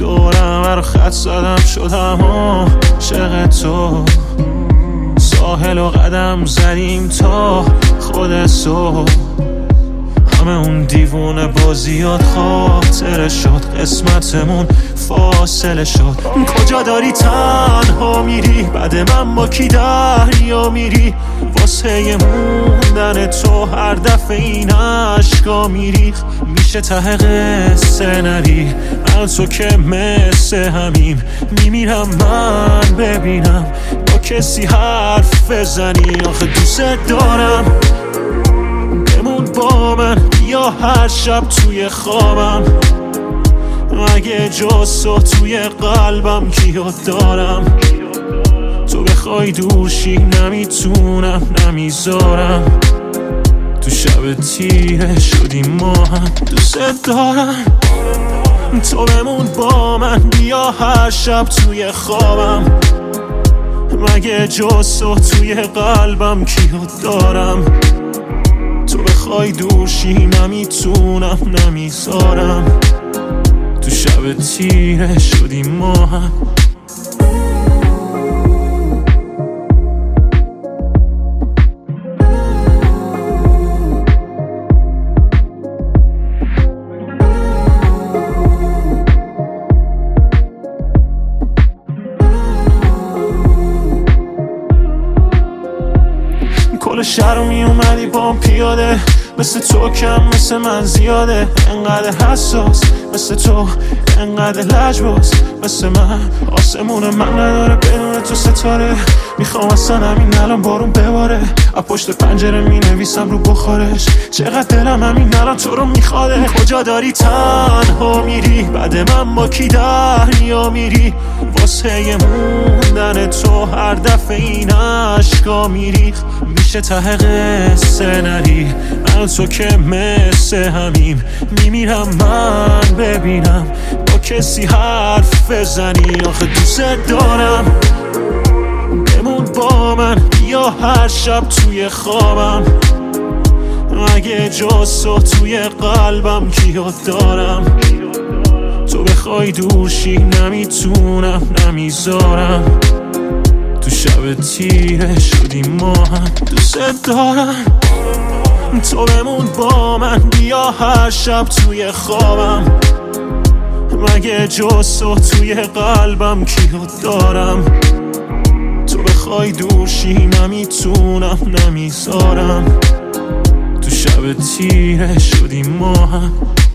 دورم رو خط زدم شدم عاشق تو. ساحل و قدم زدیم تا خود صبح، همه اون دیوونه بازیات خاطره شد، قسمتمون فاصله شد. کجا داری تنها میری؟ بعد من با کی دریا میری؟ واسه موندن تو هر دفعه این عشقا میریخ. میشه ته قصه نری؟ من تو که مثل همیم میمیرم من ببینم با کسی حرف بزنی. آخه دوست دارم بمون با من، یا هر شب توی خوابم. اگه جز تو توی قلبم کیو دارم؟ تو بخوای دورشی نمیتونم نمیذارم. تو شب تیره شدیم ما هم، دوست دارم تو بمون با من، بیا هر شب توی خوابم. مگه جز تو توی قلبم کیو دارم؟ تو بخوای دورشی نمیتونم نمیذارم. تو شب تیره شدیم ما هم. کل شهر رو می اومدی بام پیاده، مثل تو کم مثل من زیاده. انقدر حساس مثل تو، انقدر لجباز مثل من. آسمون من نداره بدون تو ستاره. میخوام اصلا همین الان بارون بباره، از پشت پنجره می نویسم رو بخارش. چقدر دلم همین الان تو رو میخواده. کجا داری تنها میری؟ بعد من با کی دریا میری؟ واسه موندن تو هر دفعه این عشقا میریخ. میشه ته قصه نری؟ من تو که مثل همیم میمیرم من ببینم با کسی حرف بزنی. آخه دوست دارم بمون با من، یا هر شب توی خوابم. اگه جز تو توی قلبم کیو دارم؟ تو بخوای دورشی نمیتونم نمیذارم. تو شب تیره شدیم ما هم، دوست دارم تو بمون با من، بیا هر شب توی خوابم. مگه جز تو توی قلبم کیو دارم؟ تو بخوای دورشی نمیتونم نمیذارم. تو شب تیره شدیم ما هم.